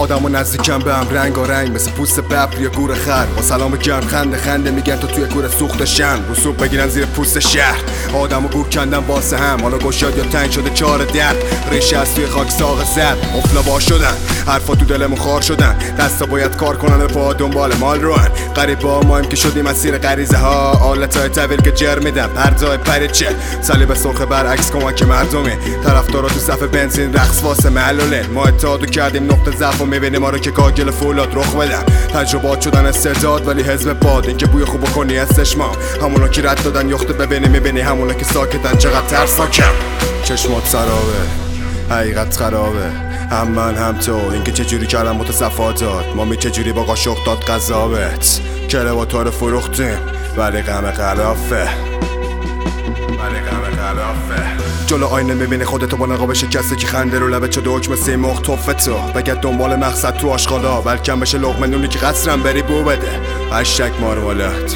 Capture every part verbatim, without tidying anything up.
آدمو نزدیکم به هم رنگا رنگ مثل پوست ببر یا گور خر، با سلام گرم خنده خنده میگن تو توی گور سوخت شن، رسوب بگیرن زیر پوست شهر. آدمو گور کندن واسه هم، حالا گشاد یا تنگ شده چار درد، ریشه از توی خاک ساق زد، افلا وا شدن، حرفا تو دلمون خار شدن، دستا باید کار کنن پا دنبال مال روان. غریبا مایم که شدیم مسیر غریزه ها، آلتای طویل که جر میدن پرزای پریچه، صلیب سرخ برعکس کمک مردمی، طرفدارا تو صف بنزین رقص واسه معلوله. ما اتحادو کردیم نقطه ضعف و میبینیم ما رو که کاگل فولاد رخ بدن، تجربات شدن استعداد ولی حزب باد، این که بوی خوبو کنی هستش ما، همونا که رد دادن یخته ببینی میبینی، همونا که ساکتن چقدر ترسناکم. چشمات سرابه، حقیقت خرابه، هم من هم تو، اینکه چجوری کردم متصفاتات، ما می چجوری با قاشق داد قضاوت، کلواتار فروختیم ولی غم غلافه، ولی غم غلافه. جلو آینه میبینی خودتو با نقاب شکسته که خنده رو لبت شده حکم سیمرغ توفتو، بگرد دنبال مقصد تو آشغالا، بلکم بشه لقمه نونی که قصرم بری بو بده، هشتگ ماروالات.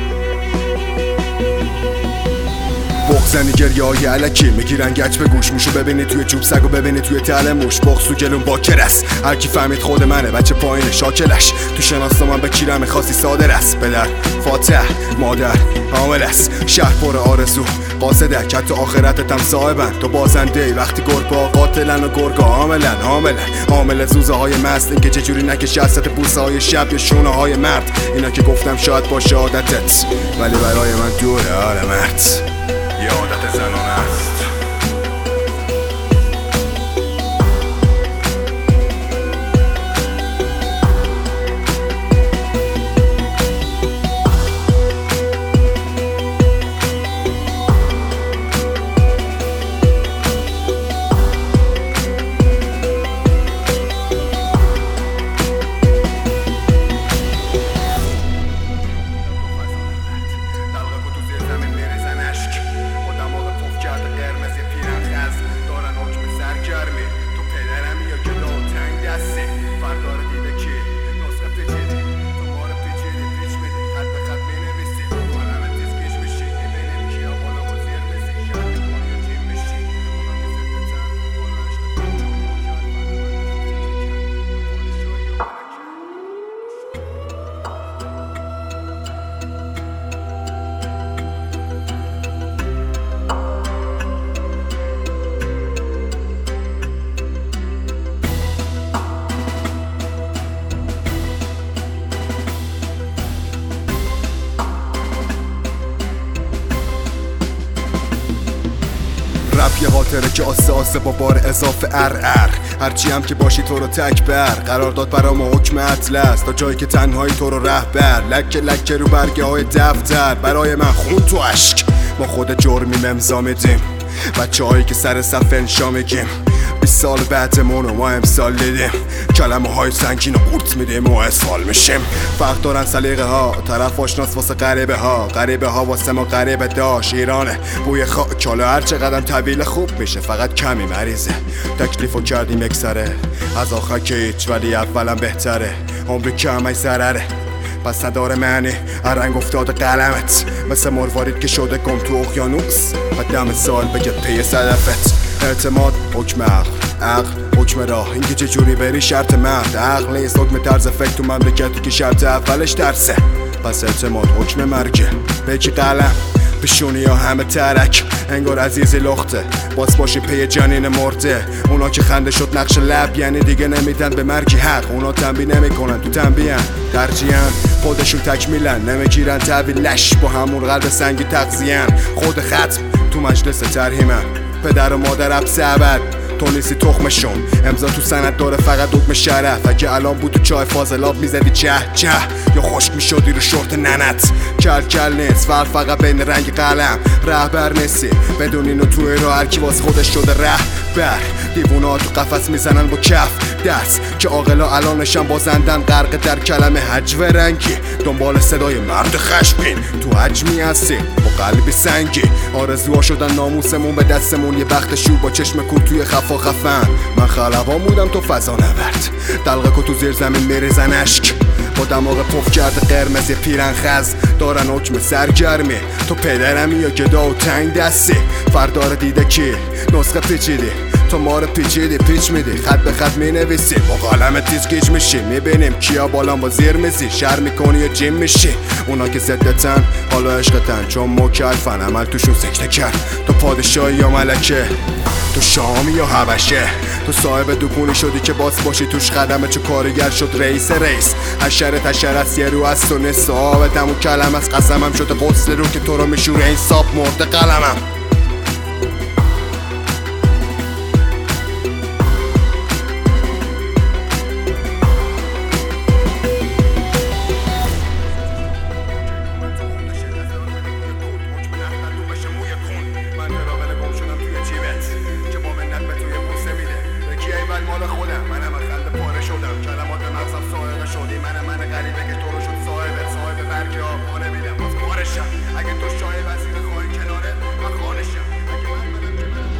بغزنی گریه های علکی میگیرن گچ به گوش، موشو ببینی توی چوب سگو ببینی توی تله موش، بغز تو گلون با کرس، هر کی فهمید خود منه بچه پایین شاکلش، تو شناسا من به کیرم خاصی صادر است، پدر فاتح مادر عامل است، شهر پر آرزو قاصدک، حتی آخرتت هم صاحبن، تو بازنده ای وقتی گربا قاتلن و گرگا عاملن عاملن عامل زوزه های مست، این که چجوری نکشی از سطح بوسه های شب یا شونه های مرد، اینا که گفتم شاید باشه عادتت ولی برای من دوره آره مرد، یه عادت زنانه است. رپ یه خاطره که آسه آسه با بار اضافه ار ار، هرچی هم که باشی تو رو تک بر، قرار داد برام حکم اطلس، تا جایی که تنهایی تو رو رهبر، لکه لکه رو برگه های دفتر، برای من خون تو عشق، ما خود جرمیم امضا میدیم، بچه هایی که سر صف انشا میگیم، بیست سال بعدمون و ما امسال دیدیم، کلمه های سنگین و قورت میدیم و اسفال میشیم، فرق دارن سلیقه ها، طرف آشناس واسه غریبه ها، غریبه ها واسه ما غریبه داشت، ایرانه بوی خاک، حالا هر چقدر طویل خوب میشه فقط کمی مریضه، تکلیفو کردیم یک سره، از آخر که هیچ ولی اولم بهتره، عمری کمی ضرره پس نداره معنی، هر رنگ افتاده قلمت، مثل مروارید که شده گم تو اقیانوس، و دم سال بگه پی صدفت، اعتماد حکم عقل، عقل حکم راه، این که چجوری بری شرط مرد، عقل نیست حکم طرز فکر تو مملکتی که شرط اولش درسه، پس اعتماد حکم مرگه، بگی قلم پیشونی یا همه ترک، انگار عزیزی لخته باز باشی پی جنین مرده، اونا که خنده شد نقش لب یعنی دیگه نمیدن به مرگی حق، اونا تنبیه نمیکنن تو تنبیهن ترجیحن، خودشون تکمیلن نمیگیرن تحویلش، با همون قلب سنگی تغذیهن، خود ختم تو مجلس ترهیمن، پدر و مادر حبس ابد تو نیستی تخمشون، امضا تو سند داره فقط حکم شرف، اگه الان بود تو چای فاضلاب میزدی چه چه یا خشک میشدی رو شورت ننت، کل کل نیست فرق فقط بین رنگ قلم، رهبر نیستی بدون اینو توی رو هرکی واس خودش شده رهبر، دیوونا تو قفس میزنن با کف دست، که عاقلا الانشم بازندن غرق در کلمه هجو رنگی، دنبال صدای مرد خشمگین تو حجمی هستی با قلبی سنگی، آرزوها شدن ناموسمون به دستمون، یه بخت شور با چشم کور توی خفا خفن، من خلبان بودم تو فضا نورد، دلقه تو زیر زمین میریزن اشک، با دماغ پف کرده قرمز پیرن خز، دارن حکم سرگرمی، تو پدرمی یا گدا و تنگ دستی، فردار دیده کی نسخه پیچیدی، تو ما رو پیچیدی پیچ میدی، خط به خط مینویسی با قلم تیز گیج میشی. میبینیم کیا بالام با زیر میزی، شر میکنی یا جیم میشی. اونا که ضدتن حالا عشقتن، چون مکلفن عمل توشون سکته کرد. تو پادشاهی یا ملکه، تو شامی یا حبشه، تو صاحب دکونی شدی که باس باشی توش قدمه، چه کارگر شد رئیس رئیس. حشره تشر از یه رو از تو نصابت همون کلم از قسمم شده قصد رو که تو رو میشوره این ساب مرده قلمم. مال خودم منم از خنده پاره شدم، کلمات مغزم سائقه شدی. منم من غریبه که تو رو شد صاحبت، صاحب برگ آب نمیدم باز پارشم. اگه تو شای وزیر خواهی کناره من خانشم. اگه من منم که منم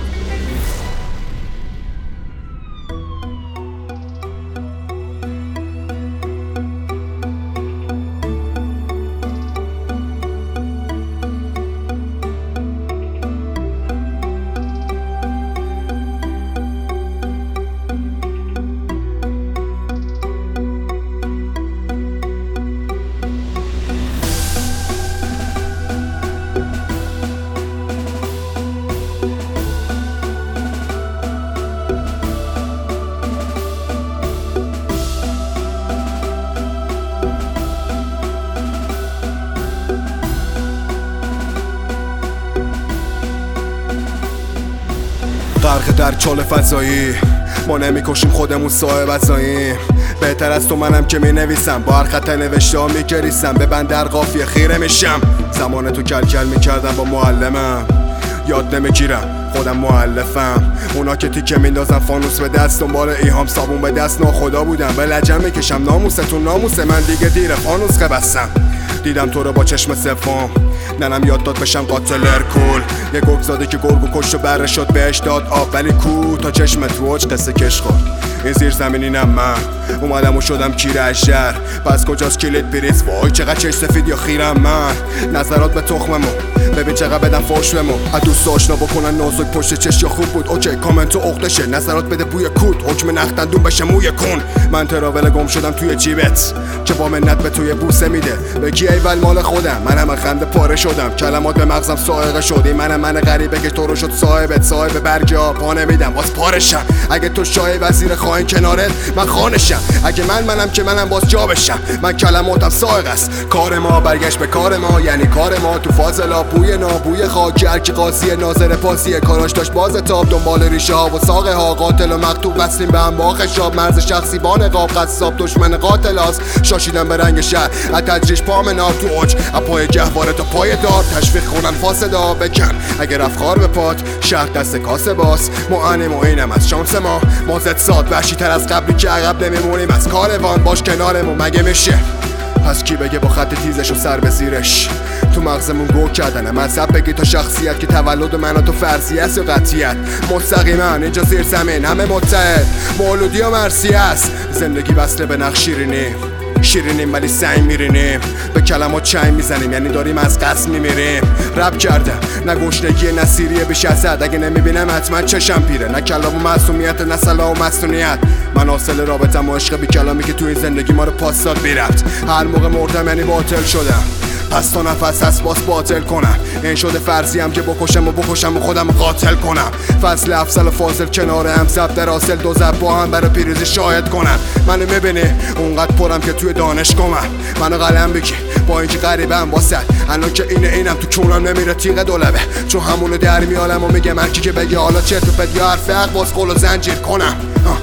غرق در چال فضایی، ما نمیکشیم خودمون صاحب ازاییم. بهتر از تو منم که می نویسم، با هر خط نوشته ها می گریسم. به بندر قافیه خیره میشم، زمان تو کل کل میکردم با معلمم. یاد نمیگیرم خودم مؤلفم. اونا که تیکه میندازن فانوس به دست، دنبال ایهام صابون به دست ناخدا بودم. به لجن میکشم ناموستون ناموسه من دیگه دیره فانوس قبستم. دیدم تو رو با چشم سفام، ننم یاد داد بشم قاتل ارکول. یه گرگ زاده که گرگو کشت و بره شد بهش داد آب، ولی کو تا چشمت روج قصه کش خورد. این زیر زمینینم من اومدم و شدم کیر اشر. پس کجاست کلید بریز؟ وای چقدر چش سفید یا خیرم من. نظرات به تخممو ببین چقدر بدم فوش بمو. از دوست آشنا بکنن نازک پشت چش یا خوب بود اوکی کامنت و عقدشه. نظرات بده بوی کود حکم نختندون بشه موی کن. من تراول گم شدم توی جیبت که با منت به توی بوسه میده. بگی ایول مال خودم منم خنده پاره شدم، کلمات به مغزم سائقه شدی. منم من غریبه که تو رو شد صاحبت، صاحب برگ آب پا نمیدم باز پارشم. اگه تو شای وزیر خواهی کنارت من خانشم. اگه من منم که منم باز جا بشم. من کلماتم سائق است. کار ما برگشت به کار ما، یعنی کار ما تو فاضلا بوی نابوی خاکی. هر کی قاضی ناظر پاسی کاراش داشت باز تاب، دنبال ریشه ها و ساقه ها. قاتل و مقتول وصلیم به هم با خشاب، مرز شخصی با نقاب قصاب دشمن قاتل است. شاشیدم به رنگ شهر از تجریش پام نار تو اوج، از پای گهواره تا پای دار. تشویق کنن فاسدا بکن اگر افخار به پات، شهر دست کاسه باز. ما انیم و اینم از شانس ما، ما زد ساد وحشی تر از قبلی که عقب نمیمونیم از کاروان. باش کنارمون مگه میشه؟ پس کی بگه با خط تیزش و سر به زیرش؟ تو مغزمون گو کردنه مذهب بگی تا شخصیت که تولد من و تو فرضی است یا قطعیت. مستقیما اینجا زیر زمین همه متحد، مولودی و مرسی است. زندگی وصله به نقش شیرینی، شیرینیم ولی سعی میرینیم. به کلمات چنگ میزنیم یعنی داریم از قصد میمیریم. رب کردم نه گشنگی نه سیریه بیش از حد. اگه نمیبینم حتما چشم پیره، نه کلام و معصومیت نه صلاح و مصونیت. من حاصل رابطم و عشق بی کلامی که توی زندگی ما رو پاس داد بی ربط. هر موقع مردم یعنی باطل شدم، پس تا نفس هست باز باطل کنم. این شده فرضی هم که بکشم و بکشم و خودم قاتل کنم. فصل افضل و فاضل کنار هم زب در حاصل دو زب با هم برای پیروزی شاهد کنن. منو میبینی اونقدر پرم که توی دانشگاهم. منو قلم بگی با اینکه غریبم واسد، الان که اینه اینم تو کونم نمیره تیغ دولبه. چون همونو در میالم و میگه من کی که بگه حالا چرت و پرت یا حرف حق باز قول و زنجیر کنم.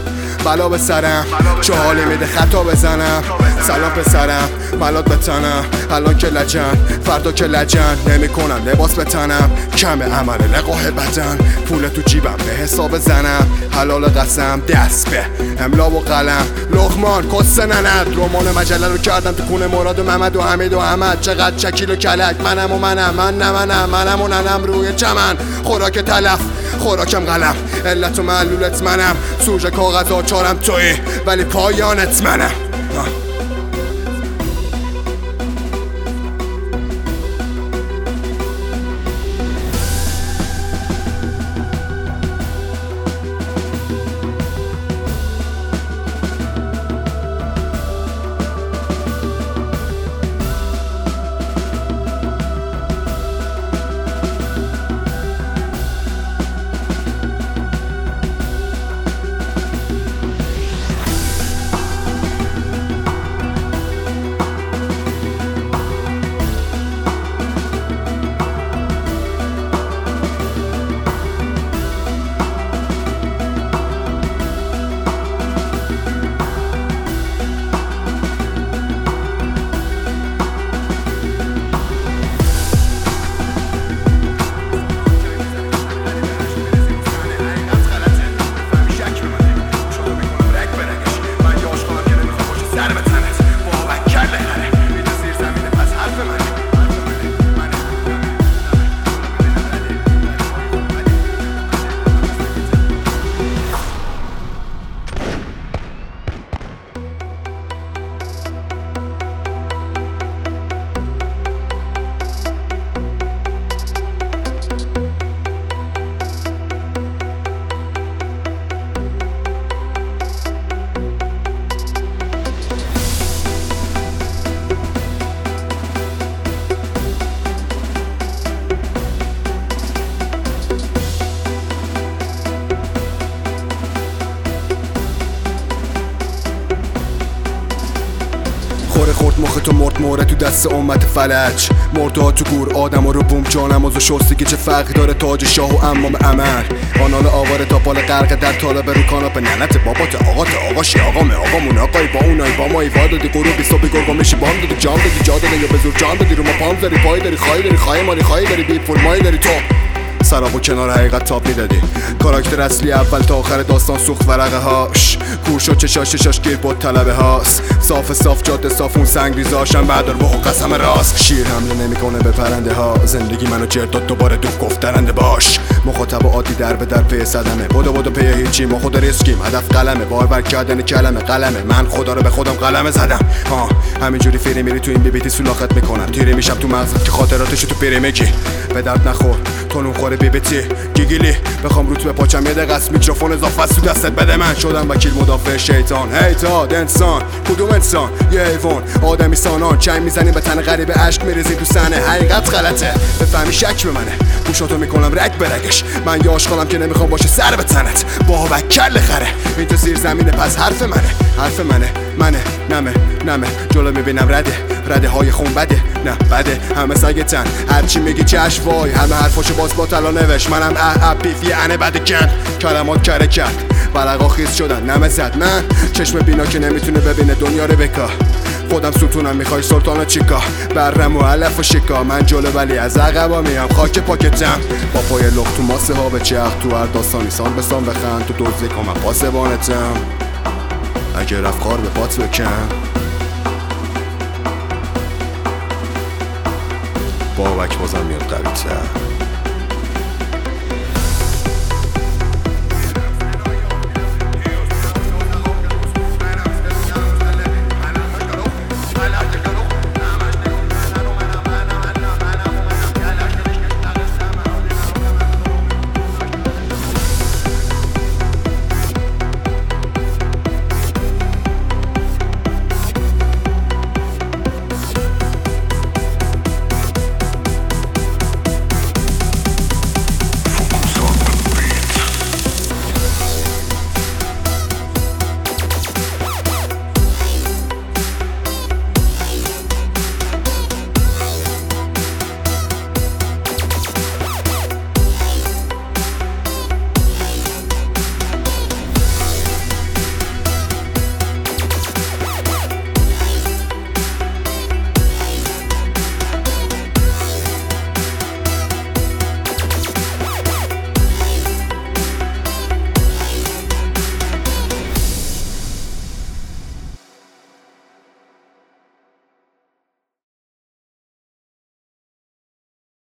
بلا به سرم چه حالی میده خطا بزنم. سلام پسرم ملات بتنم، الان که لجن فردا که لجن. نمی کنم لباس بتنم کم عمل لقاه بدن. پول تو جیبم به حساب زنم، حلال قسم دست به املا و قلم. لقمان کسه نند رمان مجله رو کردم تو کونه مراد و محمد و حمید و احمد. چقدر چکیل و کلک منم و منم من نه منم منم و ننم روی چمن. خوراک تلف خوراکم قلم، علت و معلولت منم. سوژه کاغذ آچارم توی ولی پایانت منم. مرد مخ تو مرد موره تو دست امت فلج مردا تو گور آدم رو بوم جانماز و شستی که چه فرقی داره تاج شاه و امام عمل آنال آواره تا پال غرق در طالب رو کاناپ ننت بابات آقات آقاشی آقام آقامون آقای با اونای با مایی وادادی غروبی صبحی گرگا میشی بام دادی جام دادی جا دادی یا به زور جام دادی رو ما پام داری پای داری خواهی داری خواهی مالی خواهی داری بی پول مایی داری تو سرابو کنار حقیقت تاب میدادی کاراکتر اصلی اول تا آخر داستان سوخت ورقه هاش کور شد چشاش چشاش گیر بود طلبه هاست صاف صاف جاده صافون سنگ ریزاشم بردار بخو قسم راست شیر حمله نمیکنه به پرنده ها زندگی منو چرت داد دوباره دو گفت درنده باش مخاطب عادی در به در پی صدمه بدو بدو پی هیچی ما خود ریسکیم هدف قلمه باربر کردن کلمه قلمه من خدا رو به خودم قلمه زدم ها همینجوری فری میری تو این بیبیتی سولاخت میکنم تیری میشم تو مغزت که خاطراتشو تو پیری میگی به درد نخور تونون خوره بیبیتی گیگیلی بخوام روت به پاچم یه دقیقه است میکروفون اضافه است تو دستت بده من شدم وکیل مدافع شیطان هیتاد انسان کدوم انسان یه حیوان آدمی سانان چنگ میزنیم به تن غریبه اشک میریزیم تو صحنه حقیقت غلطه بفهمی شک به منه گوشاتو میکنم رگ برگش من یه آشغالم که نمیخوام باشه سر به تنت بابک کل خره این تو زیر زمینه پس حرف منه حرف منه منه نمه نمه جلو میبینم رده رده های خون بده نه بده همه سگتن هرچی میگی چشم وای همه حرفاشو باز با طلا نوشت منم اه اه پیف یه انه بده کن کلمات کره کرد برقا خیز شدن نمه زد من چشم بینا که نمیتونه ببینه دنیا رو بکا خودم ستونم میخوای سلطان چیکا برم و علف و شکا من جلو ولی از عقبا میام خاک پاکتم با پای لخت تو ماسه ها به چرخ تو هر داستانی سان بسان بخند تو دوزی کنم پاسبانتم اگه رفت خار به پات بکن بابک بازم میاد قوی تر